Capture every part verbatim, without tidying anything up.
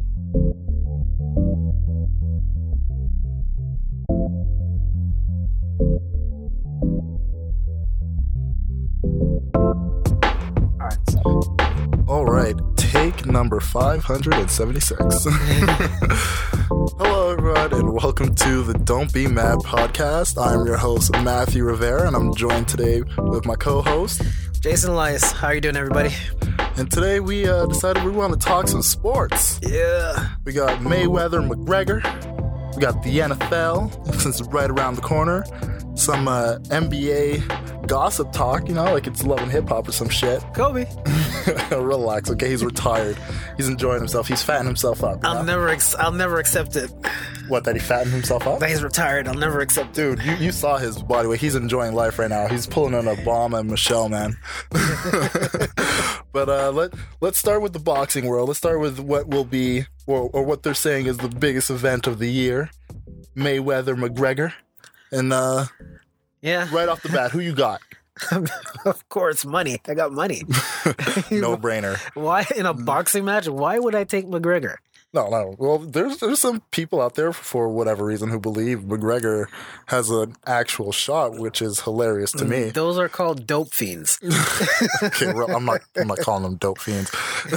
All right, take number five hundred seventy-six. Hello, everyone, and welcome to the Don't Be Mad podcast. I'm your host, Matthew Rivera, and I'm joined today with my co-host, Jason Elias. How are you doing, everybody? And today we uh, decided we want to talk some sports. Yeah. We got Mayweather and McGregor. We got the N F L, since it's right around the corner. Some uh, N B A gossip talk, you know, like it's Love and Hip Hop or some shit. Kobe. Relax, okay? He's retired. He's enjoying himself. He's fattening himself up. I'll know? never, ex- I'll never accept it. What, that he fattened himself up? That he's retired. I'll never accept it. Dude, you, you saw his body weight. He's enjoying life right now. He's pulling on Obama and Michelle, man. But uh, let let's start with the boxing world. Let's start with what will be, or, or what they're saying is the biggest event of the year: Mayweather McGregor. And uh, Yeah. right off the bat, who you got? Of course, money. I got money. No brainer. Why in a boxing match? Why would I take McGregor? No, no. Well, there's there's some people out there for whatever reason who believe McGregor has an actual shot, which is hilarious to me. Those are called dope fiends. Okay, well, I'm not I'm not calling them dope fiends.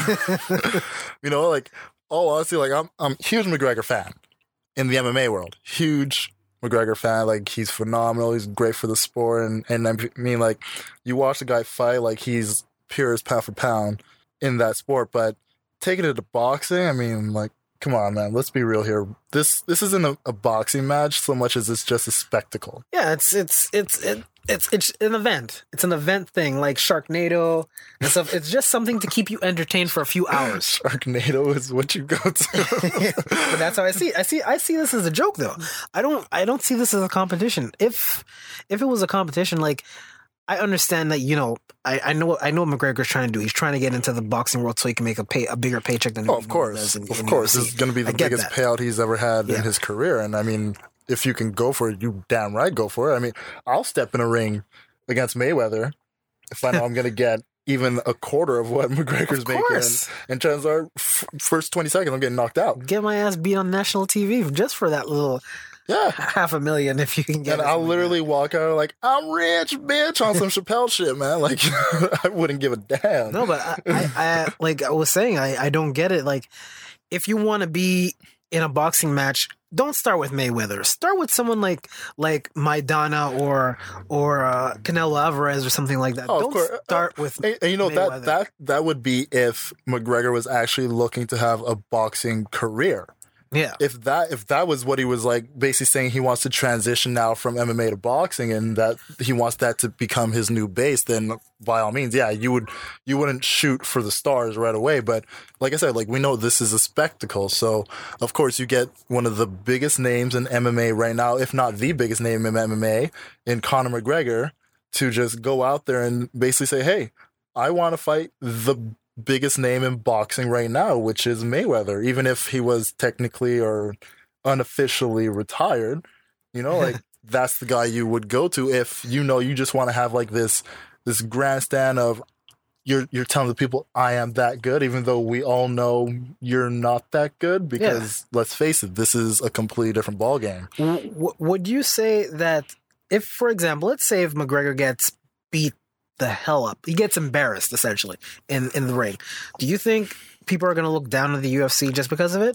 You know, like all honesty, like I'm I'm a huge McGregor fan in the M M A world. Huge McGregor fan. Like he's phenomenal. He's great for the sport, and and I mean, like you watch the guy fight, like he's pure as pound for pound in that sport, but taking it to boxing, I mean, like, come on, man. Let's be real here. This this isn't a, a boxing match so much as it's just a spectacle. Yeah, it's it's it's it, it's it's an event. It's an event thing like Sharknado and stuff. It's just something to keep you entertained for a few hours. Sharknado is what you go to. But that's how I see it. I see I see this as a joke, though. I don't I don't see this as a competition. If if it was a competition, like, I understand that, you know, I, I know I know what McGregor's trying to do. He's trying to get into the boxing world so he can make a pay a bigger paycheck than Oh, of course. in, of in course. U F C. This is going to be the I get biggest that. payout he's ever had Yeah. in his career. And I mean, if you can go for it, you damn right go for it. I mean, I'll step in a ring against Mayweather if I know I'm going to get even a quarter of what McGregor's Of making. course. And chances are, f- first twenty seconds, I'm getting knocked out. Get my ass beat on national T V just for that little Yeah. half a million if you can get And it. I'll literally walk out like, I'm rich, bitch, on some Chappelle shit, man. Like, I wouldn't give a damn. No, but I, I, I like I was saying, I, I don't get it. Like, if you want to be in a boxing match, don't start with Mayweather. Start with someone like like Maidana or or uh, Canelo Alvarez or something like that. Oh, of don't course. start with And, and you know, Mayweather. that, that, that would be if McGregor was actually looking to have a boxing career. Yeah. If that if that was what he was like, basically saying he wants to transition now from M M A to boxing, and that he wants that to become his new base, then by all means, yeah, you would you wouldn't shoot for the stars right away. But like I said, like we know this is a spectacle, so of course you get one of the biggest names in M M A right now, if not the biggest name in M M A, in Conor McGregor, to just go out there and basically say, hey, I want to fight the biggest name in boxing right now, which is Mayweather, even if he was technically or unofficially retired. You know, like that's the guy you would go to if you know you just want to have like this this grandstand of you're you're telling the people I am that good, even though we all know you're not that good, because let's face it, this is a completely different ballgame. W- w- would you say that if, for example, let's say if McGregor gets beat the hell up, he gets embarrassed essentially in, in the ring, do you think people are going to look down on the U F C just because of it?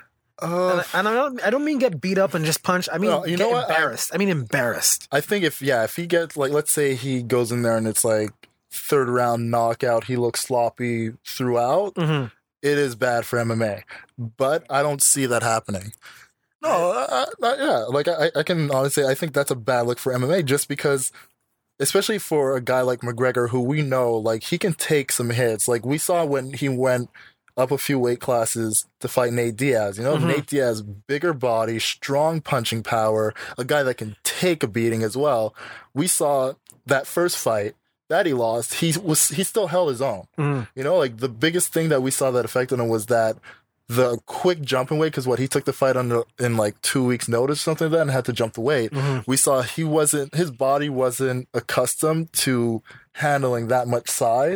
Uh, and I, and I don't I don't mean get beat up and just punch. I mean No, you get know what? I- embarrassed. I, mean embarrassed. I think if yeah, if he gets like, let's say he goes in there and it's like third round knockout, he looks sloppy throughout. Mm-hmm. It is bad for M M A, but I don't see that happening. No, I, I, yeah, like I, I can honestly, I think that's a bad look for M M A, just because, especially for a guy like McGregor, who we know, like he can take some hits. Like we saw when he went up a few weight classes to fight Nate Diaz. You know, Mhm. Nate Diaz, bigger body, strong punching power, a guy that can take a beating as well. We saw that first fight that he lost, he was he still held his own. Mhm. You know, like the biggest thing that we saw that affected him was that the quick jumping weight, because what he took the fight under in like two weeks notice, something like that, and had to jump the weight. Mhm. We saw he wasn't, his body wasn't accustomed to handling that much size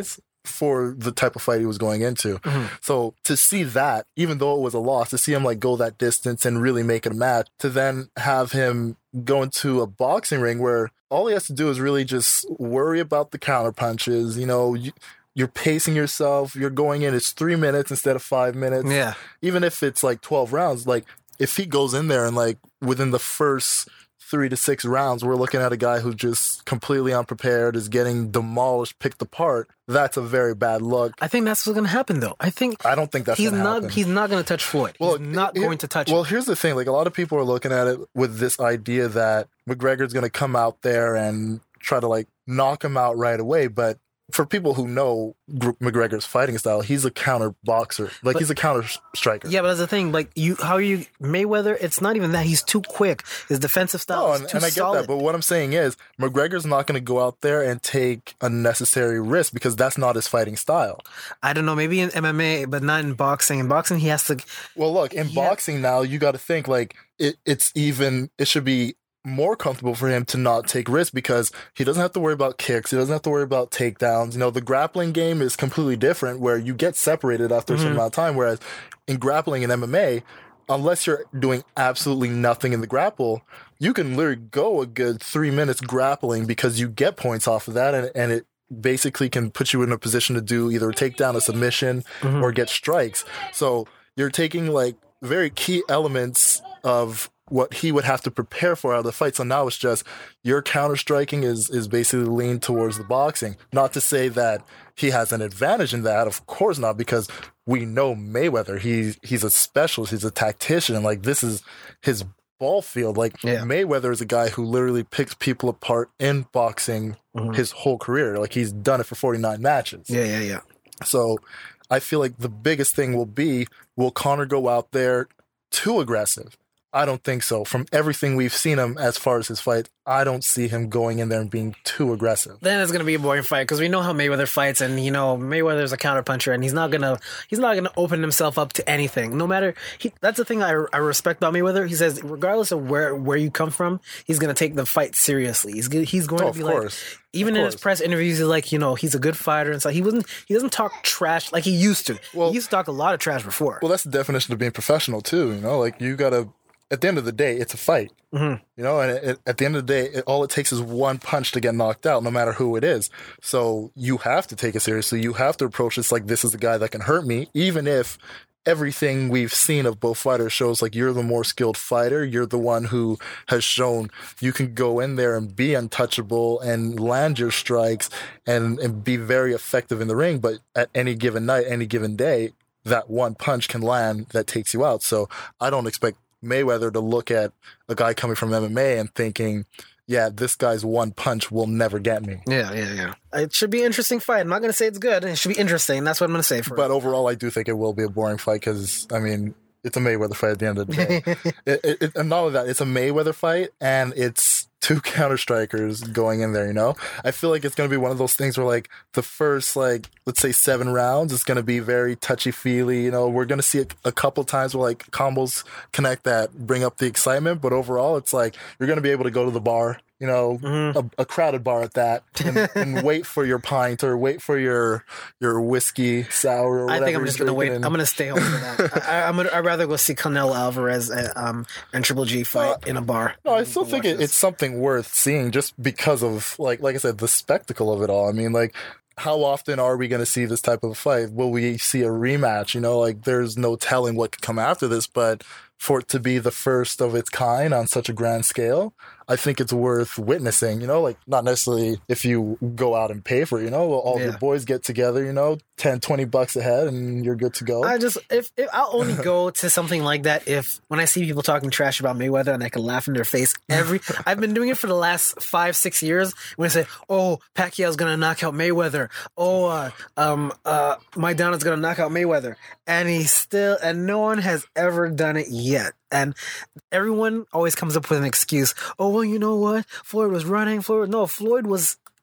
for the type of fight he was going into. Mm-hmm. So to see that, even though it was a loss, to see him like go that distance and really make it a match, to then have him go into a boxing ring where all he has to do is really just worry about the counter punches. You know, you, you're pacing yourself. You're going in. It's three minutes instead of five minutes. Yeah. Even if it's like twelve rounds, like if he goes in there and like within the first three to six rounds, we're looking at a guy who's just completely unprepared, is getting demolished, picked apart. That's a very bad look. I think that's what's going to happen, though. I think I don't think that's he's gonna not. happen. He's not going to touch Floyd. Well, he's not it, going to touch. Well, him. here's the thing: like a lot of people are looking at it with this idea that McGregor's going to come out there and try to like knock him out right away, but for people who know McGregor's fighting style, he's a counter boxer. Like, but, he's a counter striker. Yeah, but that's the thing. Like, you, how are you, Mayweather, it's not even that. He's too quick. His defensive style oh, is and, too and I get solid. that. But what I'm saying is, McGregor's not going to go out there and take unnecessary risk because that's not his fighting style. I don't know. Maybe in M M A, but not in boxing. In boxing, he has to. Well, look, in boxing ha- now, you got to think, like, it, it's even, it should be more comfortable for him to not take risks because he doesn't have to worry about kicks. He doesn't have to worry about takedowns. You know, the grappling game is completely different where you get separated after mm-hmm. a certain amount of time. Whereas in grappling and M M A, unless you're doing absolutely nothing in the grapple, you can literally go a good three minutes grappling because you get points off of that, and, and it basically can put you in a position to do either a takedown, a submission, mm-hmm. or get strikes. So you're taking like very key elements of what he would have to prepare for out of the fight. So now it's just your counter striking is is basically leaned towards the boxing. Not to say that he has an advantage in that, of course not, because we know Mayweather. He he's a specialist, he's a tactician, and like this is his ball field. Like yeah. Mayweather is a guy who literally picks people apart in boxing mm-hmm. his whole career. Like he's done it for forty-nine matches. Yeah, yeah, yeah. So I feel like the biggest thing will be, will Conor go out there too aggressive? I don't think so. From everything we've seen him as far as his fight, I don't see him going in there and being too aggressive. Then it's going to be a boring fight because we know how Mayweather fights, and you know Mayweather's a counterpuncher, and he's not gonna he's not gonna open himself up to anything. No matter he, that's the thing I, I respect about Mayweather. He says regardless of where, where you come from, he's going to take the fight seriously. He's he's going oh, to be of like. Course. Even in his press interviews, he's like, you know, he's a good fighter, and so he wasn't. He doesn't talk trash like he used to. Well, he used to talk a lot of trash before. Well, that's the definition of being professional too. You know, like you gotta. At the end of the day, it's a fight, mm-hmm. you know, and it, it, at the end of the day, it, all it takes is one punch to get knocked out, no matter who it is. So you have to take it seriously. You have to approach this like this is the guy that can hurt me, even if everything we've seen of both fighters shows like you're the more skilled fighter. You're the one who has shown you can go in there and be untouchable and land your strikes and, and be very effective in the ring. But at any given night, any given day, that one punch can land that takes you out. So I don't expect Mayweather to look at a guy coming from M M A and thinking, yeah, this guy's one punch will never get me. Yeah, yeah, yeah. It should be an interesting fight. I'm not going to say it's good. It should be interesting. That's what I'm going to say for But it. overall, I do think it will be a boring fight because, I mean, it's a Mayweather fight at the end of the day. it, it, it, and not only that, it's a Mayweather fight and it's two counter strikers going in there, you know? I feel like it's going to be one of those things where, like, the first, like, let's say seven rounds is going to be very touchy-feely. You know, we're going to see a, a couple times where, like, combos connect that bring up the excitement. But overall, it's like you're going to be able to go to the bar, you know, mm-hmm. a, a crowded bar at that, and, and wait for your pint or wait for your your whiskey sour or whatever. I think I'm just going to wait. And... I'm going to stay home for that. I, I'm gonna, I'd rather go see Canelo Alvarez and, um, and Triple G fight uh, in a bar. No, I still think it, it's something worth seeing just because of, like, like I said, the spectacle of it all. I mean, like, how often are we going to see this type of fight? Will we see a rematch? You know, like, there's no telling what could come after this, but for it to be the first of its kind on such a grand scale, I think it's worth witnessing, you know, like not necessarily if you go out and pay for it, you know, all yeah. the boys get together, you know, ten, twenty bucks a head and you're good to go. I just, if, if I'll only go to something like that if, when I see people talking trash about Mayweather and I can laugh in their face every, I've been doing it for the last five, six years when I say, oh, Pacquiao's going to knock out Mayweather. Oh, uh, um, uh, Maidana's going to knock out Mayweather. And he's still, and no one has ever done it yet. And everyone always comes up with an excuse. Oh, well, you know what? Floyd was running. Floyd, no, Floyd was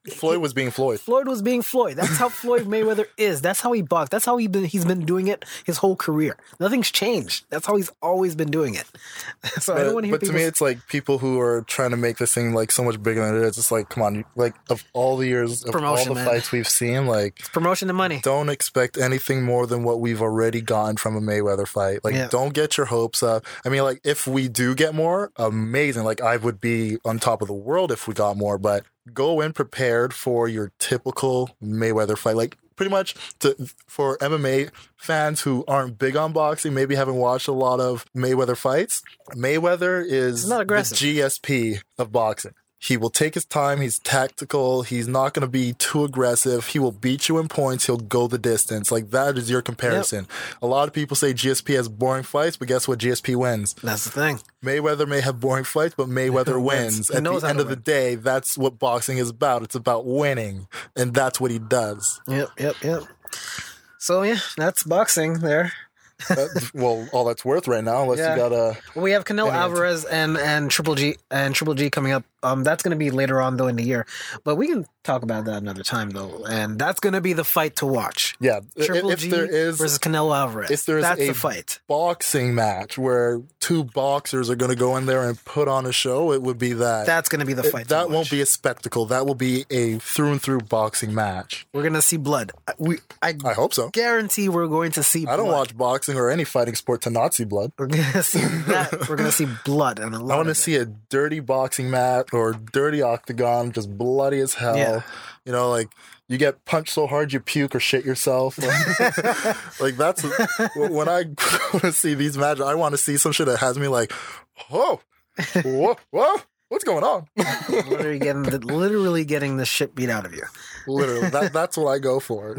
Floyd was being Floyd. Floyd was being Floyd. That's how Floyd Mayweather is. That's how he boxed. That's how he been, he's been doing it his whole career. Nothing's changed. That's how he's always been doing it. So But, I don't want to hear but to people. me, it's like people who are trying to make this thing like so much bigger than it is. It's like, come on, you- like of all the years of Promotion, all the man. fights we've seen, like promotion and money. don't expect anything more than what we've already gotten from a Mayweather fight. Like, Yeah. don't get your hopes up. I mean, like if we do get more, amazing. Like I would be on top of the world if we got more, but go in prepared for your typical Mayweather fight. Like pretty much to for M M A fans who aren't big on boxing, maybe haven't watched a lot of Mayweather fights. Mayweather is He's not the aggressive. G S P of boxing. He will take his time. He's tactical. He's not going to be too aggressive. He will beat you in points. He'll go the distance. Like that is your comparison. A lot of people say G S P has boring fights, but guess what? G S P wins. That's the thing. Mayweather may have boring fights, but Mayweather Wins. wins. He At knows the how end to of the win. day, that's what boxing is about. It's about winning, and that's what he does. Yep, yep, yep. So yeah, that's boxing there. That- well, all that's worth right now, unless Yeah. you got a. We have Canelo Anyway. Alvarez and and Triple G and Triple G coming up. Um, that's going to be later on though in the year, but we can talk about that another time though. And that's going to be the fight to watch. Yeah, Triple if G there is versus Canelo Alvarez. if there is that's a the fight. boxing match where two boxers are going to go in there and put on a show, it would be that. That's going to be the It- fight. that to won't watch. be a spectacle. That will be a through and through boxing match. We're going to see blood. We I I hope so. guarantee we're going to see. I don't blood. watch boxing or any fighting sport to not see blood. We're going to see that. We're going to see blood and a lot. I want to of it. see a dirty boxing mat or dirty octagon, just bloody as hell. Yeah. You know, like you get punched so hard you puke or shit yourself. Like that's when I want to see these matches. I want to see some shit that has me like, whoa, whoa, whoa, what's going on? literally getting the, literally getting the shit beat out of you. Literally, that, that's what I go for.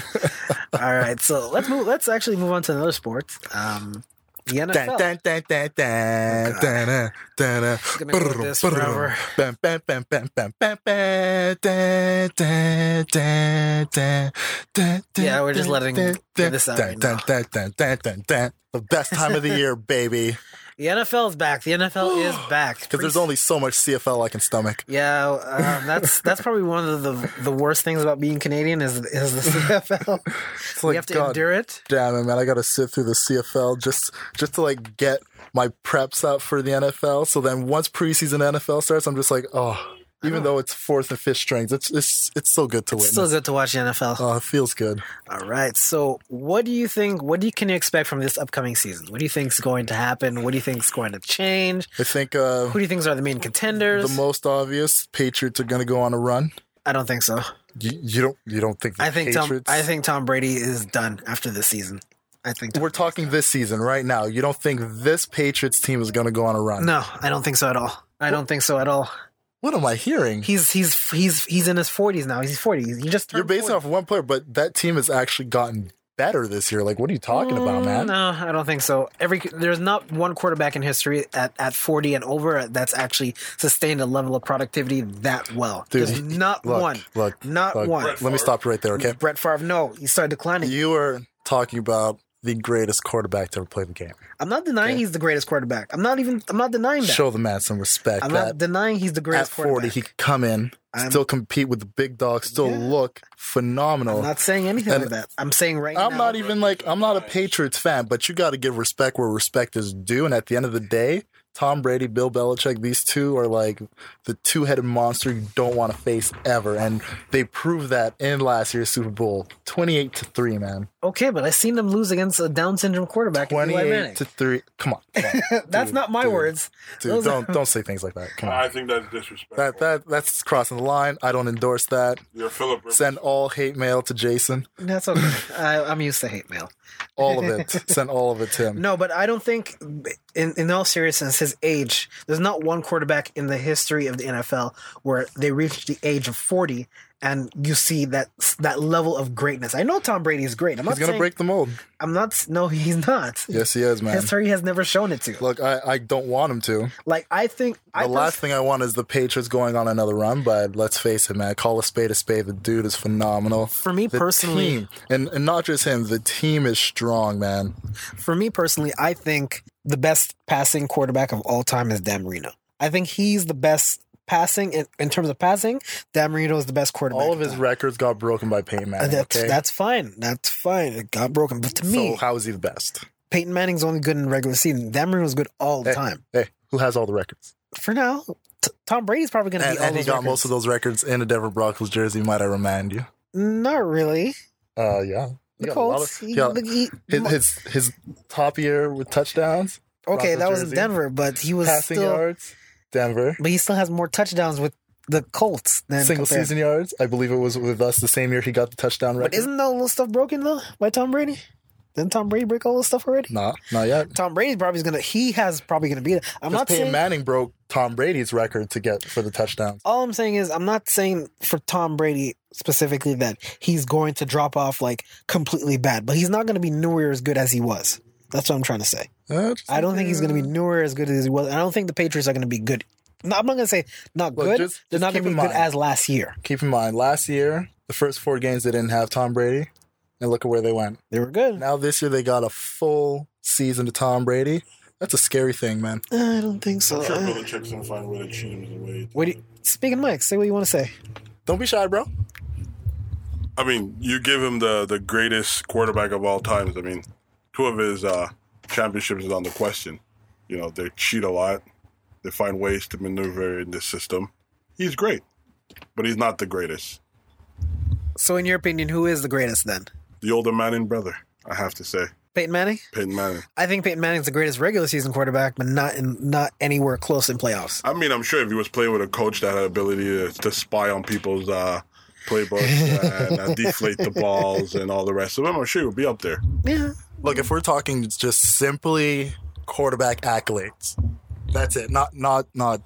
All right, so let's move. Let's actually move on to another sport. Um, the N F L. Dun, dun, dun, dun, God. dun, dun, dun, dun. Gonna go with this forever. Bam, bam, bam, bam, bam, bam, bam, dun, dun, dun, dun, dun, Yeah, we're just dun, letting dun, get this out dun, right dun, now. dun, dun, dun, dun, dun. The best time of the year, baby. The N F L is back. The N F L is back. Because there's only so much C F L I can stomach. Yeah, um, that's that's probably one of the the worst things about being Canadian is is the C F L. It's We like, have to God endure it. damn it, man. I got to sit through the C F L just just to like get my preps out for the N F L. So then once preseason N F L starts, I'm just like, oh, even though it's fourth and fifth strings, it's it's it's so good to It's witness. still good to watch the N F L. Oh, it feels good. All right. So, what do you think? What do you, can you expect from this upcoming season? What do you think is going to happen? What do you think is going to change? I think uh, Who do you think are the main contenders? the most obvious Patriots are going to go on a run. I don't think so. You, you don't you don't think the I think Tom. Patriots? I think Tom Brady is done after this season. I think. Tom, we're talking this season right now. You don't think this Patriots team is going to go on a run? no, I don't think so at all. I don't think so at all. What am I hearing? He's he's he's he's in his forties now. He's forty. He just You're turned basing forty. off one player, but that team has actually gotten better this year. Like, what are you talking about, man? Mm, No, I don't think so. Every there's not one quarterback in history at, at forty and over that's actually sustained a level of productivity that well. Dude, there's not look, one. Look, Not look, one. Let me stop you right there, okay? Brett Favre, no, he started declining. You are talking about the greatest quarterback to ever play the game. I'm not denying Okay. he's the greatest quarterback. I'm not even. I'm not denying that. Show the man some respect. I'm that not denying he's the at greatest forty, quarterback. he could come in, I'm- still compete with the big dogs, still Yeah. look phenomenal. I'm not saying anything And like that. I'm saying right I'm now. not even like I'm not a Patriots fan, but you got to give respect where respect is due. And at the end of the day, Tom Brady, Bill Belichick, these two are like the two-headed monster you don't want to face ever, and they proved that in last year's Super Bowl, twenty-eight to three, man. Okay, but I seen them lose against a Down syndrome quarterback. Eli Twenty-eight Manning. to three. Come on, come on. That's Dude, not my dude, words. dude. Those Don't are- don't say things like that. Come on. I think that's disrespectful. That that that's crossing the line. I don't endorse that. You're Philip Rivers. Send all hate mail to Jason. That's okay. I, I'm used to hate mail. All of it. Send all of it to him. No, but I don't think, in, in all seriousness, his age, there's not one quarterback in the history of the N F L where they reach the age of forty and you see that that level of greatness. I know Tom Brady is great. I'm not He's gonna saying, break the mold. I'm not. No, he's not. Yes, he is, man. History has never shown it to. Look, I, I don't want him to. Like I think The I last pers- thing I want is the Patriots going on another run, but let's face it, man. Call a spade a spade. The dude is phenomenal. For me The personally- team, and, and not just him, the team is strong, man. for me personally, I think the best passing quarterback of all time is Dan Marino. I think he's the best passing, in, in terms of passing, Dan Marino is the best quarterback. All of his records got broken by Peyton Manning. That's, okay? that's fine. That's fine. It got broken. But to me, So how is he the best? Peyton Manning's only good in regular season. Dan Marino's good all the Hey, time. Hey, who has all the records? For now, t- Tom Brady's probably going to And, beat all and he those got records. most of those records in a Denver Broncos jersey, might I remind you? Not really. Uh, yeah. He The got a lot Colts. of- he- he got- he- his, his his top year with touchdowns, okay, Broncos that was in jersey. Denver, but he was passing still. yards, Denver. But he still has more touchdowns with the Colts than Single compared. season yards. I believe it was with us the same year he got the touchdown record. But isn't all those stuff broken though by Tom Brady? Didn't Tom Brady break all this stuff already? Nah, not yet. Tom Brady's probably gonna. He has probably gonna beat it. I'm Because not Peyton saying. Manning broke Tom Brady's record to get for the touchdowns. All I'm saying is I'm not saying for Tom Brady specifically that he's going to drop off like completely bad, but he's not going to be nowhere as good as he was. That's what I'm trying to say. Uh, just- I don't think he's going to be nowhere as good as he was. I don't think the Patriots are going to be good. No, I'm not going to say not Look, good. just- They're just not going to keep be in good mind. as last year. Keep in mind, last year the first four games they didn't have Tom Brady, and look at where they went. They were good. Now this year they got a full season to Tom Brady. That's a scary thing, man. I don't think so. I'm sure Uh, Belichick's gonna find a way to cheat him his way. what do you, speaking of Mike, say what you want to say. Don't be shy, bro. I mean, you give him the the greatest quarterback of all times. I mean, two of his uh, championships is on the question. You know, they cheat a lot. They find ways to maneuver in this system. He's great, but he's not the greatest. So, in your opinion, who is the greatest then? The older Manning brother, I have to say, Peyton Manning? Peyton Manning. I think Peyton Manning's the greatest regular season quarterback, but not in not anywhere close in playoffs. I mean, I'm sure if he was playing with a coach that had ability to, to spy on people's uh, playbooks and uh, deflate the balls and all the rest of them, I'm sure he would be up there. Yeah. Look, if we're talking just simply quarterback accolades, that's it. Not not not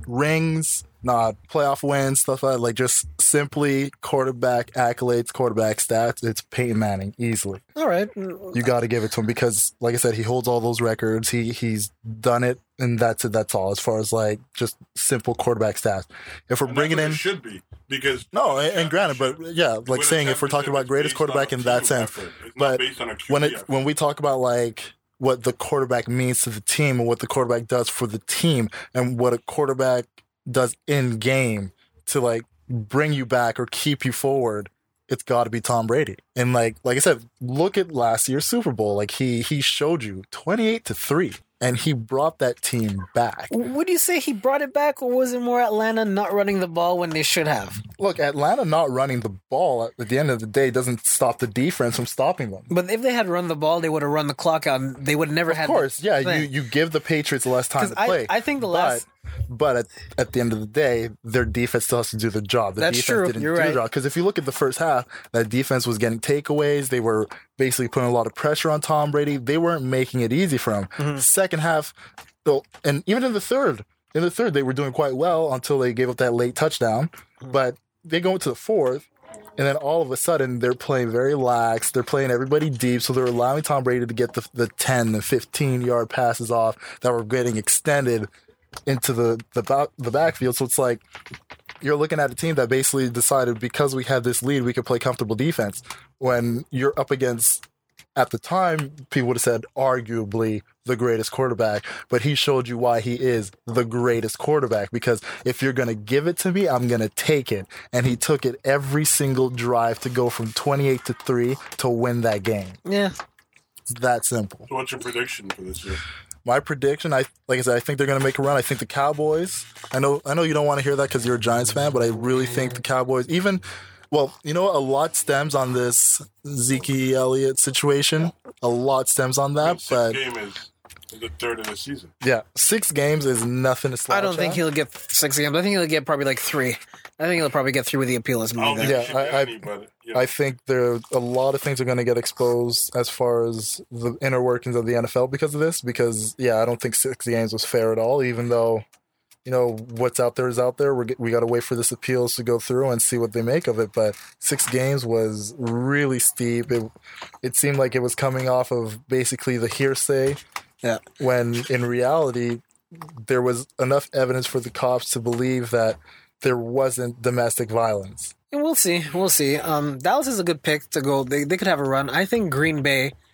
rings, not playoff wins, stuff like that. Like just simply quarterback accolades, quarterback stats. It's Peyton Manning easily. All right. You got to give it to him because, like I said, he holds all those records. He he's done it, and that's it. That's all as far as like just simple quarterback stats. If we're And bringing that's what in it should be because no, and, and granted, but yeah, like Winning saying if we're talking about championship greatest is based on quarterback a in that team sense, effort. It's not but based on a Q B when it effort. when we talk about like what the quarterback means to the team and what the quarterback does for the team and what a quarterback does in game to like bring you back or keep you forward, it's got to be Tom Brady. And like like I said, look at last year's Super Bowl. Like he he showed you twenty-eight to three, and he brought that team back. Would you say he brought it back, or was it more Atlanta not running the ball when they should have? Look, Atlanta not running the ball at the end of the day doesn't stop the defense from stopping them. But if they had run the ball, they would have run the clock out, and they would have never Of had. course, yeah, thing. you, you give the Patriots less time 'Cause to I- play. I think the but, last- but at, at the end of the day, their defense still has to do the job. The That's defense true. didn't You're do right. the job. Because if you look at the first half, that defense was getting takeaways. They were basically putting a lot of pressure on Tom Brady. They weren't making it easy for him. Mm-hmm. The second half, though, and even in the third, in the third, they were doing quite well until they gave up that late touchdown. Mm-hmm. But they go into the fourth, and then all of a sudden, they're playing very lax. They're playing everybody deep, so they're allowing Tom Brady to get the, the ten, the fifteen-yard passes off that were getting extended into the, the, back, the backfield. So it's like you're looking at a team that basically decided because we had this lead, we could play comfortable defense. When you're up against, at the time, people would have said arguably the greatest quarterback, but he showed you why he is the greatest quarterback. Because if you're going to give it to me, I'm going to take it. And he took it every single drive to go from twenty-eight to three to win that game. Yeah. It's that simple. So what's your prediction for this year? My prediction, I like I said, I think they're going to make a run. I think the Cowboys. I know, I know you don't want to hear that because you're a Giants fan, but I really think the Cowboys. Even, well, you know what? A lot stems on this Zeke Elliott situation. A lot stems on that, Sixth but game is the third of the season. yeah, six games is nothing to slouch I don't think at. he'll get six games. I think he'll get probably like three. I think he'll probably get three with the appeal as I don't movie. think Yeah, he should I- get I- any, but you know, I think there a lot of things are going to get exposed as far as the inner workings of the N F L because of this. Because yeah, I don't think six games was fair at all. Even though, you know, what's out there is out there. We're, we got to wait for this appeals to go through and see what they make of it. But six games was really steep. It it seemed like it was coming off of basically the hearsay. Yeah. When in reality, there was enough evidence for the cops to believe that there wasn't domestic violence. And we'll see. We'll see. Um, Dallas is a good pick to go. They they could have a run. I think Green Bay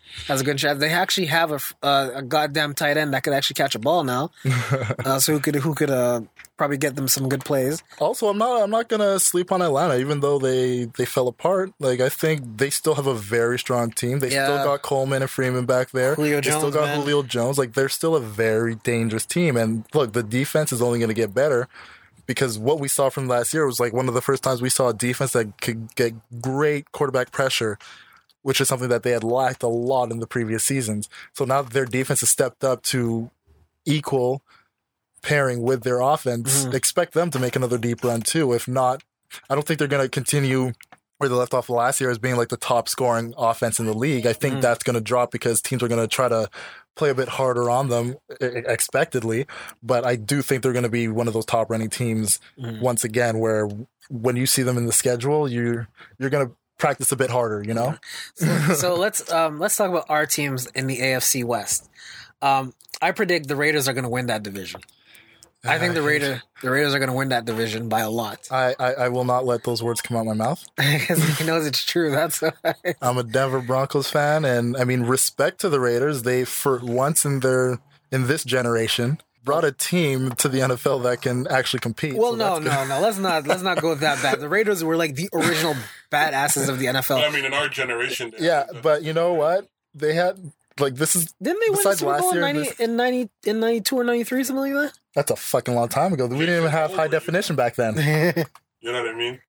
has a good chance. They actually have a, uh, a goddamn tight end that could actually catch a ball now. uh, so who could who could uh, probably get them some good plays. Also, I'm not I'm not gonna sleep on Atlanta, even though they, they fell apart. Like I think they still have a very strong team. They Yeah. still got Coleman and Freeman back there. Julio they still Jones, got man. Julio Jones. Like they're still a very dangerous team. And look, the defense is only gonna get better. Because what we saw from last year was like one of the first times we saw a defense that could get great quarterback pressure, which is something that they had lacked a lot in the previous seasons. So now that their defense has stepped up to equal pairing with their offense, Mhm. expect them to make another deep run too. If not, I don't think they're going to continue where they left off last year as being like the top scoring offense in the league. I think Mhm. that's going to drop because teams are going to try to play a bit harder on them e- expectedly. But I do think they're going to be one of those top running teams Mhm. once again, where when you see them in the schedule, you're you're going to practice a bit harder, you know? So, so let's um, let's talk about our teams in the A F C West. Um, I predict the Raiders are going to win that division. I think the Raider the Raiders are going to win that division by a lot. I, I, I will not let those words come out my mouth. Because he knows it's true. That's why. I'm a Denver Broncos fan, and I mean, respect to the Raiders. They, for once in their in this generation, brought a team to the N F L that can actually compete. Well, So no, that's good. no, no. Let's not let's not go that bad. The Raiders were like the original badasses of the N F L. But I mean, in our generation, they- Yeah, but you know what? They had like this is Didn't they win the besides Super last Bowl in year, ninety this- in ninety in ninety two or ninety three, something like that's a fucking long time ago. We didn't even have high definition back then. that? you know what I mean?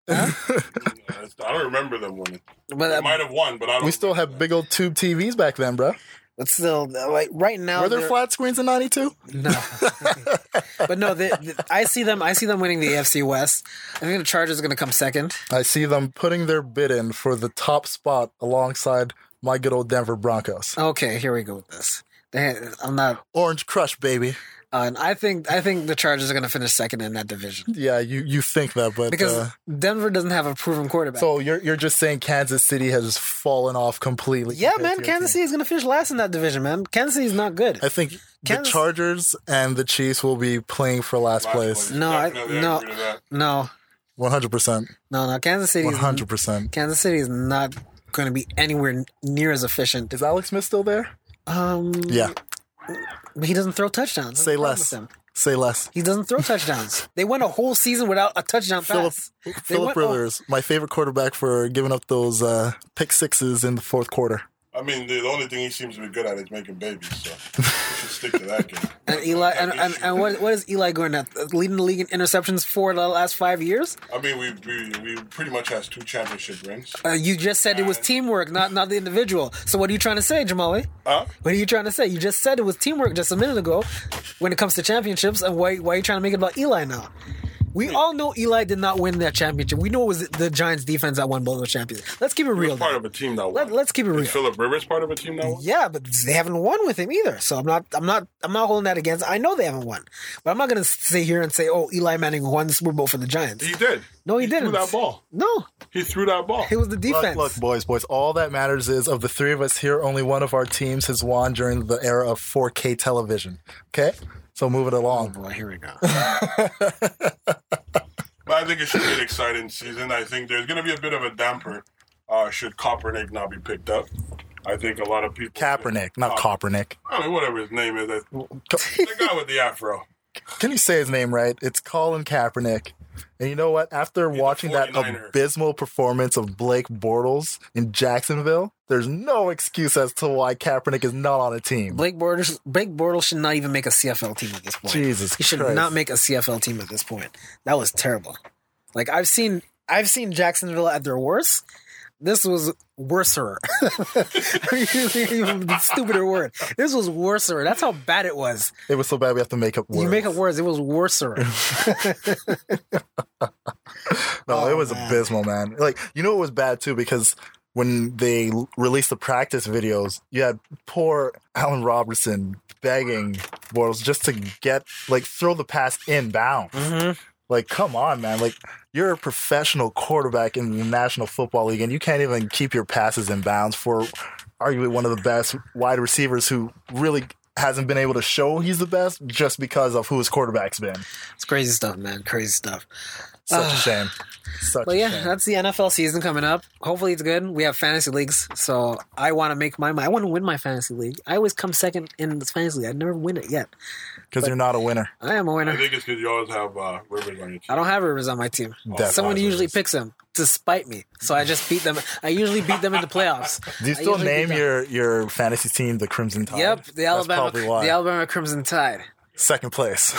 I don't remember them winning. but They uh, might have won, but I don't. We still had big old tube T Vs back then, bro. but still, uh, like right now, Were there they're- flat screens in ninety-two? No, but no. They, they- I see them. I see them winning the A F C West. I think the Chargers are going to come second. I see them putting their bid in for the top spot alongside my good old Denver Broncos. Okay, here we go with this. They, I'm not. Orange Crush, baby. Uh, and I think I think the Chargers are going to finish second in that division Yeah, you, you think that, but because uh, Denver doesn't have a proven quarterback. so you're you're just saying Kansas City has fallen off completely. yeah, compared man, to your Kansas team. City is going to finish last in that division, man. Kansas City is not good. I think Kansas- the Chargers and the Chiefs will be playing for last, Last place. place. No, I- Definitely no. agree to that. No, One hundred percent. no, no. Kansas City One is hundred percent. Kansas City is not going to be anywhere n- near as efficient. Is Alex Smith still there? Um, Yeah. he doesn't throw touchdowns. That's Say the problem less. with him. Say less. He doesn't throw touchdowns. They went a whole season without a touchdown Philip pass. Philip went- oh. Rivers, my favorite quarterback for giving up those uh, pick sixes in the fourth quarter. I mean, the, the only thing he seems to be good at is making babies, so we should stick to that game. And Eli, and, and, and what, what is Eli going at? Leading the league in interceptions for the last five years? I mean, we we, we pretty much has two championship rings. Uh, you just said it was teamwork, not not the individual. So what are you trying to say, Jamali? Huh? What are you trying to say? You just said it was teamwork just a minute ago when it comes to championships, and why, why are you trying to make it about Eli now? We all know Eli did not win that championship. We know it was the Giants' defense that won both those championships. Let's keep it He real. was part though. of a team that won. Let, let's keep it real. Is Philip Rivers part of a team that won? Yeah, but they haven't won with him either. So I'm not, I'm not, I'm not holding that against. I know they haven't won, but I'm not going to sit here and say, "Oh, Eli Manning won the Super Bowl for the Giants." He did. No, he, didn't. Threw that ball. No, He threw that ball. it was the Look, defense. look, boys, boys. All that matters is of the three of us here, only one of our teams has won during the era of four K television. Okay, so move it Oh along. boy, here we go. But I think it should be an exciting season. I think there's going to be a bit of a damper uh, should Kaepernick not be picked up. I think a lot of people... Kaepernick, not Cop- Kaepernick. I mean, whatever his name is. The the guy with the afro. Can you say his name right? It's Colin Kaepernick. And you know what? After He's a watching that forty-niner. abysmal performance of Blake Bortles in Jacksonville, there's no excuse as to why Kaepernick is not on a team. Blake Bortles, Blake Bortles should not even make a C F L team at this point. Jesus He should Christ. not make a C F L team at this point. That was terrible. Like I've seen, I've seen Jacksonville at their worst. This was worser. Even stupider word. This was worser. That's how bad it was. It was so bad we have to make up words. You make it worse. It was worser. No, Oh, it was man. abysmal, man. Like, you know, it was bad too because when they l- released the practice videos, you had poor Allen Robertson begging Bortles just to get, like, throw the pass inbound. Mhm. Like, come on, man. Like, you're a professional quarterback in the National Football League, and you can't even keep your passes in bounds for arguably one of the best wide receivers who really hasn't been able to show he's the best just because of who his quarterback's been. It's crazy stuff, man. Crazy stuff. Such a shame. Such But a yeah, shame. that's the N F L season coming up. Hopefully it's good. We have fantasy leagues, so I want to make my. I want to win my fantasy league. I always come second in this fantasy league. I never win it yet. Because you're not a winner. I am a I winner. think it's because you always have uh, Rivers on your team. I don't have Rivers on my team. Definitely Someone has usually Rivers. picks him to spite me, so I just beat them. I usually beat them in the playoffs. Do you I still usually beat name them. your, your fantasy team the Crimson Tide? Yep, the That's Alabama, probably why. the Alabama Crimson Tide. Second place.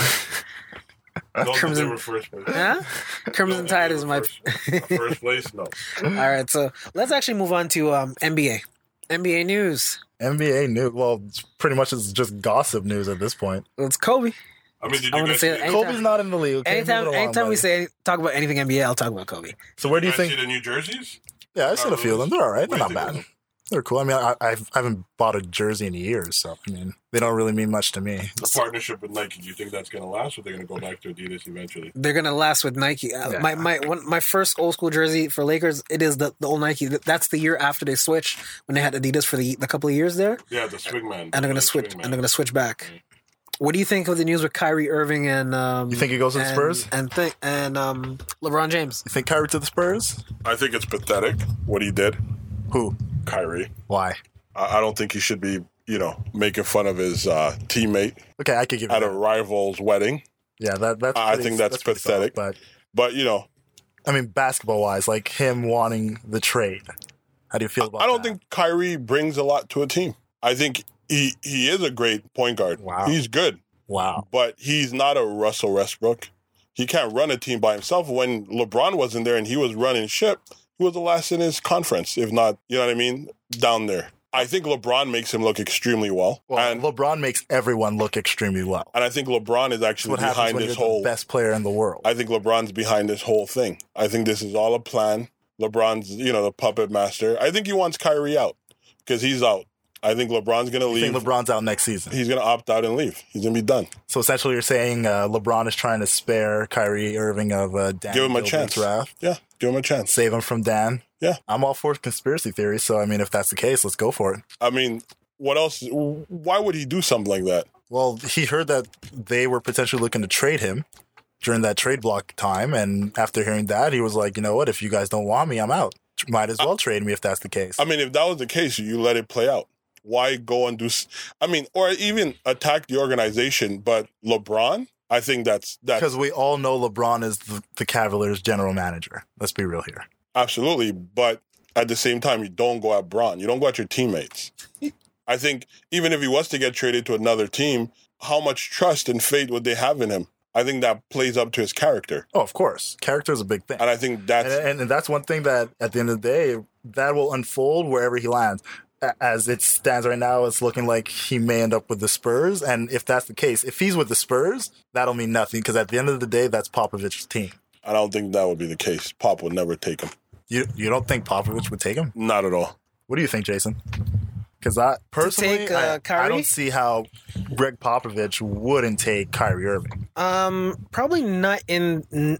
Don't Crimson- deliver first place. Huh? Crimson Don't Tide is deliver my. first, first place. No. All right, so let's actually move on to um, N B A. N B A news. N B A news. Well, it's pretty much it's just gossip news at this point. It's Kobe. I mean, did I you wanna guys say see, that did Anytime- Kobe's not in the league. Okay, Anytime, moving along, anytime we buddy. say talk about anything N B A, I'll talk about Kobe. So where do you guys think? see the new jerseys? Yeah, I've seen a few of them. They're all right. They're What not do you think bad. of them? They're cool. I mean, I, I've, I haven't bought a jersey in years, so I mean, they don't really mean much to me. The partnership with Nike, do you think that's going to last, or they're going to go back to Adidas eventually? They're gonna last with Nike. Uh, Yeah. My my one, my first old school jersey for Lakers. It is the, the old Nike. That's the year after they switched when they had Adidas for the the couple of years there, Yeah, the Swingman. and they're gonna The switch. Swingman. And they're gonna switch back. What do you think of the news with Kyrie Irving and um, You think he goes to the and, Spurs? and th- and um, LeBron James? You think Kyrie to the Spurs? I think it's pathetic what he did, Who? Kyrie. Why? I, I don't think he should be, you know, making fun of his uh, teammate Okay, I could give you at a that. rival's wedding. Yeah, that, that's. I pretty- think that's pretty solid, pathetic. but But, you know, I mean, basketball wise, like him wanting the trade. How do you feel about? I don't that? think Kyrie brings a lot to a team. I think he he is a great point guard. Wow. He's good, Wow. but he's not a Russell Westbrook. He can't run a team by himself. When LeBron wasn't there and he was running ship, he was the last in his conference, if not, you know what I mean, down there. I think LeBron makes him look extremely well. Well, and LeBron makes everyone look extremely well. and I think LeBron is That's actually what happens behind when this you're whole the best player in the world. I think LeBron's behind this whole thing. I think this is all a plan. LeBron's, you know, the puppet master. I think he wants Kyrie out because he's out. I think LeBron's going to I leave. think LeBron's out next season. He's going to opt out and leave. He's going to be done. So essentially, you're saying uh, LeBron is trying to spare Kyrie Irving of uh, Dan Give him a Gilbert's chance. wrath, Yeah, give him a chance. save him from Dan. Yeah. I'm all for conspiracy theories. So I mean, if that's the case, let's go for it. I mean, what else? Why would he do something like that? Well, he heard that they were potentially looking to trade him during that trade block time, and after hearing that, he was like, you know what? If you guys don't want me, I'm out. Might as well trade me if that's the case. I mean, if that was the case, you let it play out. Why go and do? s- I mean, or even attack the organization. But LeBron, I think that's that's Because we all know LeBron is the, the Cavaliers' general manager. Let's be real here. absolutely. But at the same time, you don't go at Braun. You don't go at your teammates. I think even if he was to get traded to another team, how much trust and faith would they have in him? I think that plays up to his character, Oh, of course. Character is a big thing. and I think that's And, and, and that's one thing that at the end of the day, that will unfold wherever he lands. A- As it stands right now, it's looking like he may end up with the Spurs. And if that's the case, if he's with the Spurs, that'll mean nothing because at the end of the day, that's Popovich's team. I don't think that would be the case. Pop would never take him. You you don't think Popovich would take him? Not at all. What do you think, Jason? Because I personally, take, uh, I, I Kyrie? don't see how Greg Popovich wouldn't take Kyrie Irving. Um, probably not in. n-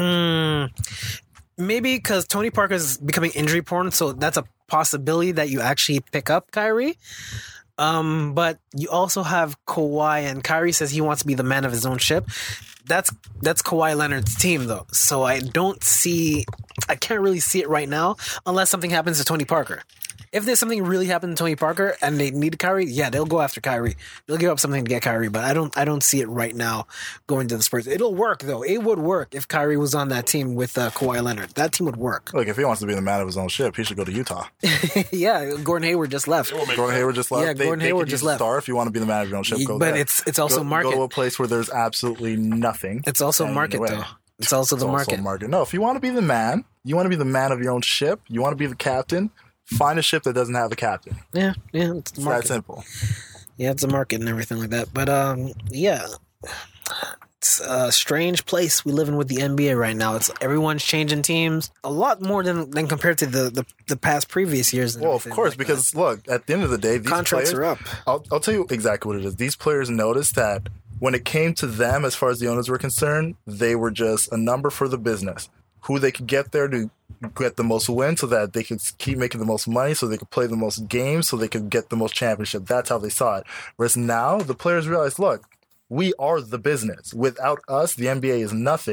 Mm, maybe because Tony Parker's becoming injury prone, so that's a possibility that you actually pick up Kyrie. Um, but you also have Kawhi, and Kyrie says he wants to be the man of his own ship. That's that's Kawhi Leonard's team, though. So I don't see, I can't really see it right now, unless something happens to Tony Parker. If there's something really happened to Tony Parker and they need Kyrie, yeah, they'll go after Kyrie. They'll give up something to get Kyrie, but I don't, I don't see it right now going to the Spurs. It'll work though. It would work if Kyrie was on that team with uh, Kawhi Leonard. That team would work. Look, if he wants to be the man of his own ship, he should go to Utah. Yeah, Gordon Hayward just left. It will make Gordon sense. Hayward just left. Yeah, They- Gordon they Hayward could just use a left. Star if you want to be the man of your own ship. Go But there. it's it's also go, market. Go to a place where there's absolutely nothing. It's also standing in market the way. though. It's also the It's market. Also market. No, if you want to be the man, you want to be the man of your own ship. You want to be the captain. Find a ship that doesn't have a captain. Yeah, yeah, it's the It's that market. simple. Yeah, it's a market and everything like that. But um, yeah, it's a strange place we live in with the N B A right now. It's everyone's changing teams a lot more than than compared to the the, the past previous years. and Well, of everything course, like because look, at the end of the day, that. these contracts players, are up. I'll, I'll tell you exactly what it is. These players noticed that when it came to them, as far as the owners were concerned, they were just a number for the business. Who they could get there to get the most wins so that they could keep making the most money, so they could play the most games, so they could get the most championship. That's how they saw it. Whereas now, the players realize, look, we are the business. Without us, the N B A is nothing.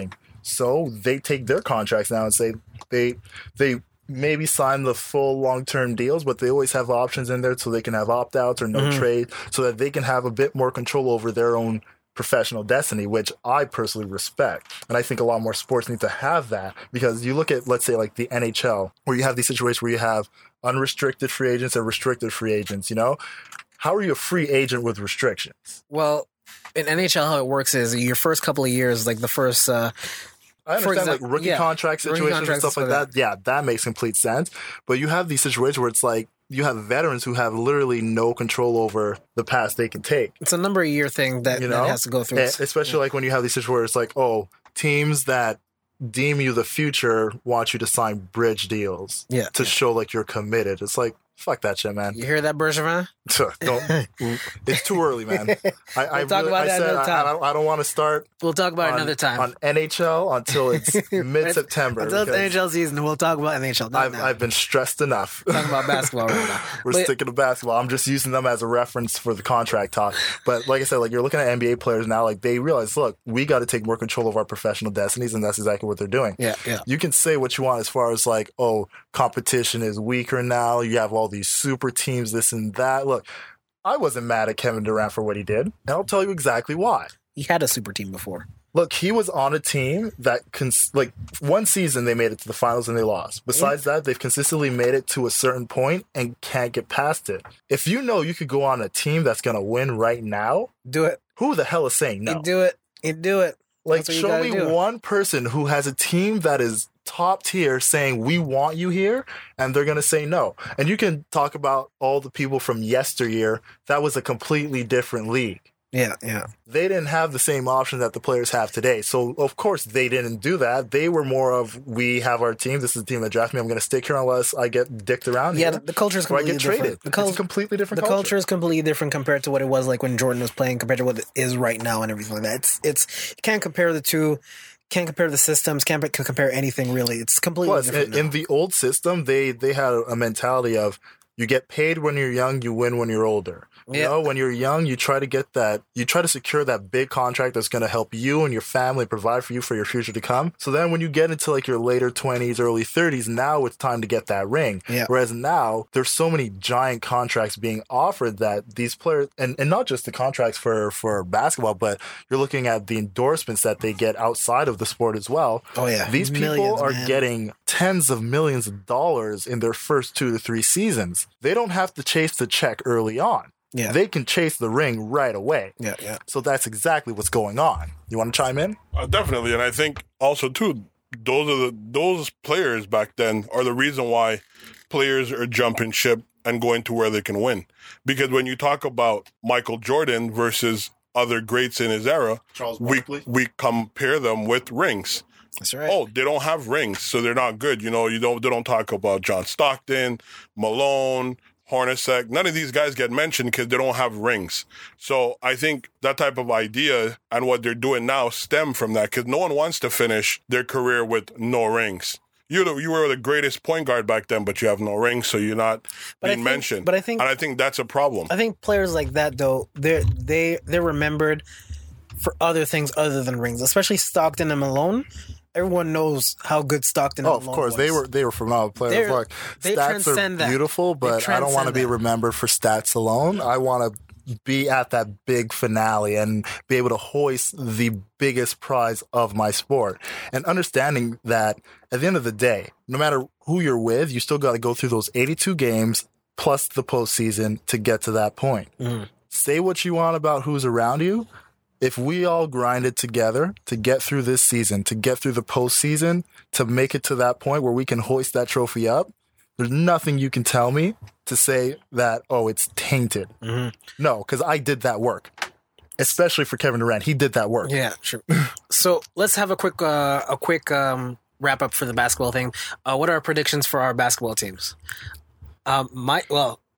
So they take their contracts now and say they they maybe sign the full long-term deals, but they always have options in there so they can have opt-outs or no mm-hmm. trade so that they can have a bit more control over their own professional destiny, which I personally respect. And I think a lot more sports need to have that because you look at, let's say, like the N H L, where you have these situations where you have unrestricted free agents and restricted free agents, you know? How are you a free agent with restrictions? Well, in N H L, how it works is your first couple of years, like the first... Uh, I understand example, like rookie yeah, contract situations rookie and stuff like that. that. Yeah, that makes complete sense. But you have these situations where it's like you have veterans who have literally no control over the pass they can take. It's a number of year thing that, you know? that has to go through. And especially yeah. like when you have these situations where it's like, oh, teams that deem you the future want you to sign bridge deals yeah, to yeah. show like you're committed. It's like, fuck that shit, man. You hear that, Bergevin? Don't. It's too early, man. I, we'll I talk really, about I that said another time. I, I don't, I don't want to start. We'll talk about on, it another time on N H L until it's mid-September. Until it's N H L season, we'll talk about N H L. I've, I've been stressed enough. Talking about basketball right now. We're but, sticking to basketball. I'm just using them as a reference for the contract talk. But like I said, like you're looking at N B A players now, like they realize, look, we got to take more control of our professional destinies, and that's exactly what they're doing. Yeah, yeah. You can say what you want as far as like, oh, competition is weaker now. You have all these super teams, this and that. Look, I wasn't mad at Kevin Durant for what he did, and I'll tell you exactly why. He had a super team before. Look, he was on a team that, cons- like, one season they made it to the finals and they lost. Besides yeah. that, they've consistently made it to a certain point and can't get past it. If you know you could go on a team that's going to win right now, do it. Who the hell is saying no? You do it. You do it. Like, show me one person who has a team that is top tier saying, we want you here, and they're going to say no. And you can talk about all the people from yesteryear. That was a completely different league. Yeah, yeah. They didn't have the same option that the players have today. So, of course, they didn't do that. They were more of, we have our team. This is the team that drafted me. I'm going to stick here unless I get dicked around yeah, here. the culture is completely or I get different. traded. The cul- it's a completely different the culture. The culture is completely different compared to what it was like when Jordan was playing, compared to what it is right now and everything like that. It's, it's, you can't compare the two. Can't compare the systems. Can't compare anything, really. It's completely Plus, different in, now. in the old system, they, they had a mentality of, you get paid when you're young, you win when you're older. You yeah. know, when you're young, you try to get that, you try to secure that big contract that's going to help you and your family provide for you for your future to come. So then when you get into like your later twenties, early thirties, now it's time to get that ring. Yeah. Whereas now there's so many giant contracts being offered that these players, and, and not just the contracts for, for basketball, but you're looking at the endorsements that they get outside of the sport as well. Oh, yeah. These people Millions, are man. getting tens of millions of dollars in their first two to three seasons. They don't have to chase the check early on. Yeah. They can chase the ring right away. Yeah, yeah. So that's exactly what's going on. You want to chime in? Uh, definitely, and I think also too, those are the those players back then are the reason why players are jumping ship and going to where they can win. Because when you talk about Michael Jordan versus other greats in his era, Charles we Barkley. we compare them with rings. That's right. Oh, they don't have rings, so they're not good. You know, you don't. They don't talk about John Stockton, Malone, Hornacek. None of these guys get mentioned because they don't have rings. So I think that type of idea and what they're doing now stem from that because no one wants to finish their career with no rings. You the, you were the greatest point guard back then, but you have no rings, so you're not but being think, mentioned. But I think, and I think that's a problem. I think players like that, though, they're they they're remembered for other things other than rings, especially Stockton and Malone. Everyone knows how good Stockton and Oh, of Malone course. was. They were they were phenomenal players. Look, they stats transcend are that. beautiful, but I don't want to be that. remembered for stats alone. I want to be at that big finale and be able to hoist the biggest prize of my sport. And understanding that at the end of the day, no matter who you're with, you still got to go through those eighty-two games plus the postseason to get to that point. Mm. Say what you want about who's around you. If we all grinded together to get through this season, to get through the postseason, to make it to that point where we can hoist that trophy up, there's nothing you can tell me to say that, oh, it's tainted. Mm-hmm. No, because I did that work, especially for Kevin Durant. He did that work. Yeah, sure. So let's have a quick uh, a quick um, wrap up for the basketball thing. Uh, what are our predictions for our basketball teams? Um, my well,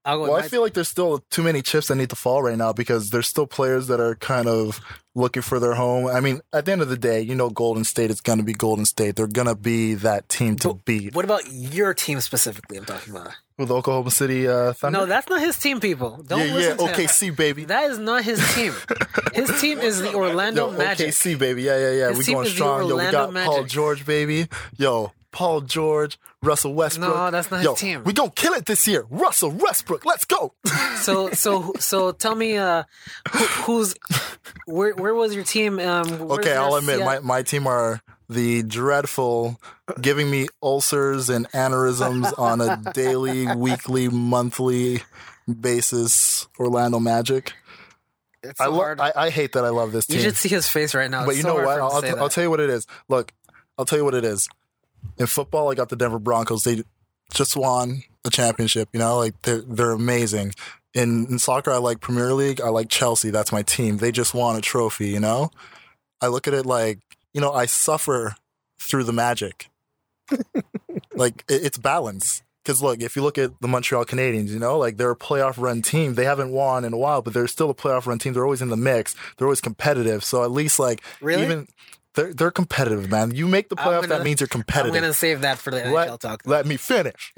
I'll go with Well, my I feel like there's still too many chips that need to fall right now because there's still players that are kind of looking for their home. I mean, at the end of the day, you know Golden State is going to be Golden State. They're going to be that team to But beat. What about your team specifically? I'm talking about. With Oklahoma City uh, Thunder? No, that's not his team, people. Don't yeah, yeah, listen to O K him. C, baby. That is not his team. His team is the Orlando Yo, Magic. O K C, baby. Yeah, yeah, yeah. His We team going is the strong. Yo, we Orlando got Paul Magic. George, baby. Yo, Paul George, Russell Westbrook. No, that's not Yo, his team. We gonna kill it this year. Russell Westbrook, let's go. So, so, so, tell me, uh, who, who's where? Where was your team? Um, where's Okay, I'll your admit, my, Seattle- my team are the dreadful, giving me ulcers and aneurysms on a daily, weekly, monthly basis Orlando Magic. It's I, so lo- hard. I I hate that I love this You team. should see his face right now. But It's you so know hard what? for him to I'll, say I'll that. tell you what it is. Look, I'll tell you what it is. In football, I got the Denver Broncos. They just won a championship. You know, like they're they're amazing. In in soccer, I like Premier League. I like Chelsea. That's my team. They just won a trophy. You know, I look at it like, you know, I suffer through the magic. Like it, it's balance. Because look, if you look at the Montreal Canadiens, you know, like they're a playoff run team. They haven't won in a while, but they're still a playoff run team. They're always in the mix. They're always competitive. So at least like Really? even they're they're competitive, man. You make the I'm playoff, gonna- that means you're I'm competitive. gonna save that for the N H L let, talk. let me finish.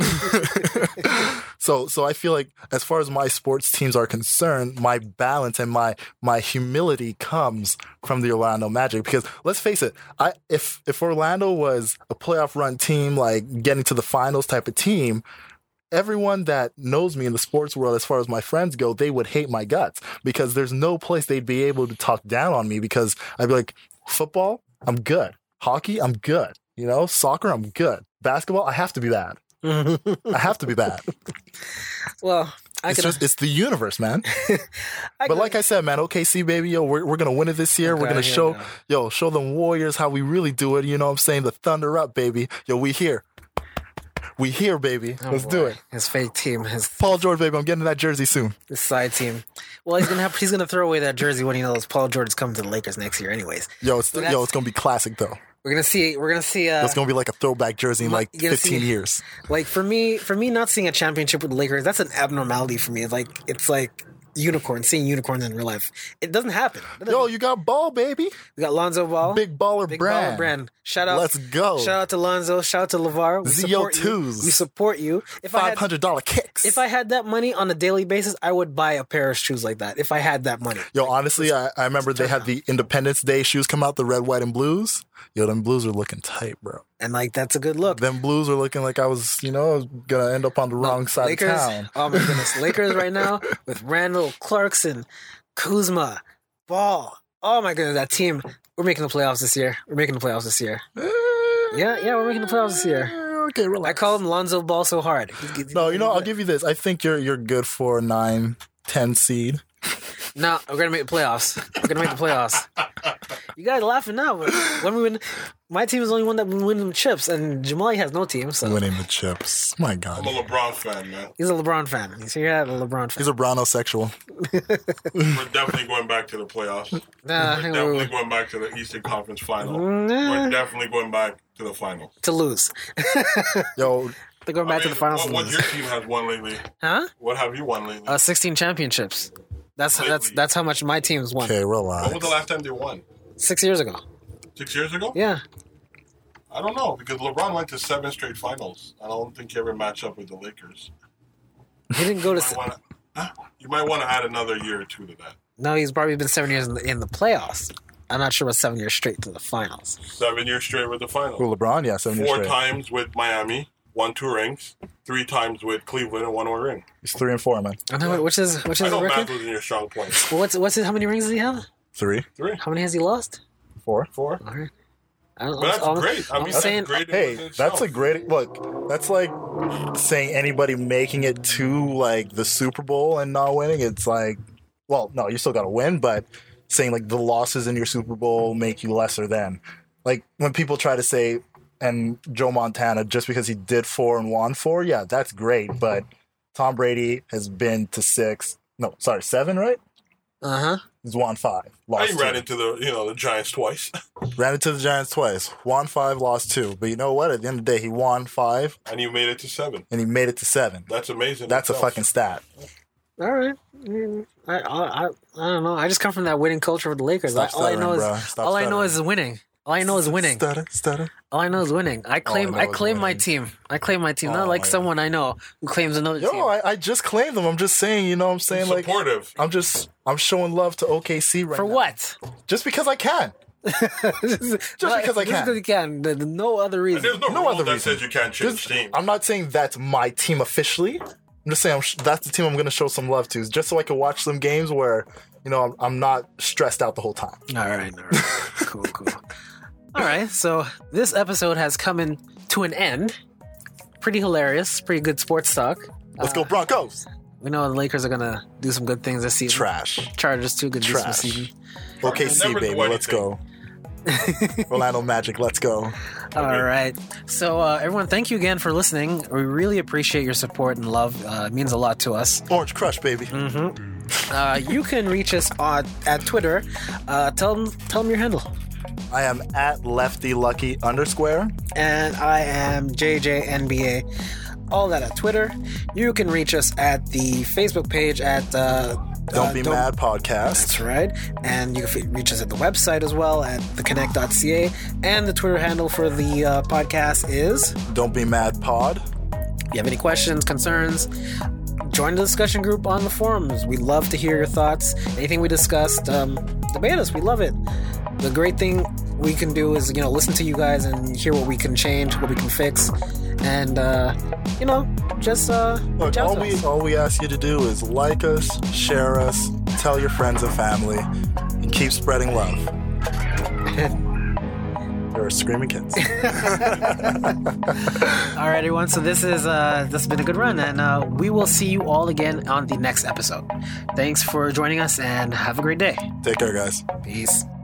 so so I feel like as far as my sports teams are concerned, my balance and my my humility comes from the Orlando Magic. Because let's face it, I if if Orlando was a playoff run team, like getting to the finals type of team, everyone that knows me in the sports world, as far as my friends go, they would hate my guts because there's no place they'd be able to talk down on me because I'd be like, football, I'm good. Hockey, I'm good. You know, soccer, I'm good. Basketball, I have to be bad. I have to be bad. Well, I It's can. just, it's the universe, man. I But can- like I said, man, O K C, baby, yo, we're, we're going to win it this year. We're Okay, going to here show, we go. yo, show them Warriors how we really do it. You know what I'm saying? The thunder up, baby. Yo, we here. We here, baby. Oh, Let's boy. do it. His fake team, his, Paul George, baby, I'm getting that jersey soon. his side team. Well, he's gonna have. He's gonna throw away that jersey when he knows Paul George is coming to the Lakers next year. Anyways, Yo, it's But yo, that's- it's gonna be classic though. we're gonna see. We're gonna see. Uh, It's gonna be like a throwback jersey in My- like you gonna see- fifteen years. like for me, for me, not seeing a championship with the Lakers, that's an abnormality for me. It's like it's like unicorn, seeing unicorns in real life. It doesn't happen. It doesn't- Yo, you got ball, baby. we got Lonzo Ball, Big baller Big brand. baller brand. Shout out, Let's go. Shout out to Lonzo. Shout out to LeVar. We Z O support you. twos. We support you. If I Five had, hundred dollar kicks. if I had that money on a daily basis, I would buy a pair of shoes like that. If I had that money, Yo, honestly, I, I remember they had the Independence Day shoes come out, the red, white, and blues. Yo, them blues are looking tight, bro. and like that's a good look. Them blues are looking like I was, you know, gonna end up on the wrong side Lakers, of town. oh my goodness, Lakers right now with Randall, Clarkson, Kuzma, Ball. Oh my goodness, that team. We're making the playoffs this year. We're making the playoffs this year. Yeah, yeah, we're making the playoffs this year. Eh, Okay, relax. I call him Lonzo Ball so hard. He's- he's- No, you know, I'll give you this. I think you're you're good for a nine, ten seed. No, we're gonna make the playoffs. We're gonna make the playoffs. You guys laughing now, but when we win, my team is the only one that been winning chips, and Jamali has no team, so Winning the chips. My I'm God. a LeBron fan, man. he's a LeBron fan. He's here, a LeBron fan. He's a Browno-sexual. We're definitely going back to the playoffs. Nah, We're hey, definitely we're- going back to the Eastern Conference Final. Nah. We're definitely going back to the finals. to lose. Yo, They're going back I to mean, the finals What, to what lose. your team has won lately? Huh? What have you won lately? Uh, sixteen championships. That's that's Lately. that's how much my team's won. okay, what relax. was the last time they won? Six years ago. Six years ago? Yeah. I don't know because LeBron went to seven straight finals. I don't think he ever matched up with the Lakers. He didn't go to. You might wanna- huh? You might want to add another year or two to that. No, he's probably been seven years in the, in the playoffs. I'm not sure about seven years straight to the finals. Seven years straight with the finals. Who, LeBron? Yeah, seven years Four straight. times with Miami, won two rings. Three times with Cleveland and one more ring. He's three and four, man. I know which is which I is the know math record. was in your strong point. Well, what's what's his, how many rings does he have? Three, Three, How many has he lost? four. four. All right. I don't, But that's I'm, great. I I'm mean, that's saying great. Hey, within that's a itself. great look. That's like saying anybody making it to like the Super Bowl and not winning. It's like, well, no, you still got to win, but saying like the losses in your Super Bowl make you lesser than. Like when people try to say, and Joe Montana, just because he did four and won four, yeah, that's great. But Tom Brady has been to six, no, sorry, seven, right? Uh huh. He's won five, I lost ran two. into the you know the Giants twice, Ran into the Giants twice. Won five, lost two. But you know what? At the end of the day, he won five and you made it to seven. and he made it to seven. That's amazing. That's a itself. fucking stat. All right. Mm, I, I I I don't know. I just come from that winning culture with the Lakers. Stop I, all I know stuttering, is bro. Stop all I know stuttering. is winning. All I know is winning. Stutter, stutter. All I know is winning. I claim. know I is claim my winning. team. I claim my team. Oh, Not like yeah. someone I know who claims another Yo, team. I, I just claimed them. I'm just saying, you know what I'm saying? Like, supportive. I'm just, I'm showing love to O K C right For now. what? Just because I can. just because I Just can. because you can. There's no other reason. There's no, No rule other that reason. says you can't change Just- teams. I'm not saying that's my team officially. I'm just saying I'm sh- that's the team I'm going to show some love to, just so I can watch some games where, you know, I'm, I'm not stressed out the whole time. All right, all right. Cool, cool. All right, so this episode has come in to an end. Pretty hilarious, pretty good sports talk. Let's Uh, go Broncos. We know the Lakers are gonna do some good things this season. Trash. Chargers too, good this Trash. season. O K C, Never do baby. Let's go. Orlando Magic, let's go. All right. So uh, everyone, thank you again for listening. We really appreciate your support and love. Uh, it means a lot to us. Orange Crush, baby. Uh, you can reach us on at Twitter. Uh, tell them tell them your handle. I am at Lefty Lucky underscore. And I am J J N B A. All that at Twitter. You can reach us at the Facebook page at uh, Don't uh, Be Mad Podcast. That's right. And you can f- reach us at the website as well at the connect dot c a. And the Twitter handle for the uh, podcast is. Don't Be Mad Pod. If you have any questions, concerns, join the discussion group on the forums. We love to hear your thoughts. Anything we discussed, um, debate us. We love it. The great thing we can do is, you know, listen to you guys and hear what we can change, what we can fix, and uh, you know, just uh, Look, reach out all to we us. all we ask you to do is like us, share us, tell your friends and family, and keep spreading love. There are screaming kids. All right, everyone. So this is uh, this has been a good run, and uh, we will see you all again on the next episode. Thanks for joining us, and have a great day. Take care, guys. Peace.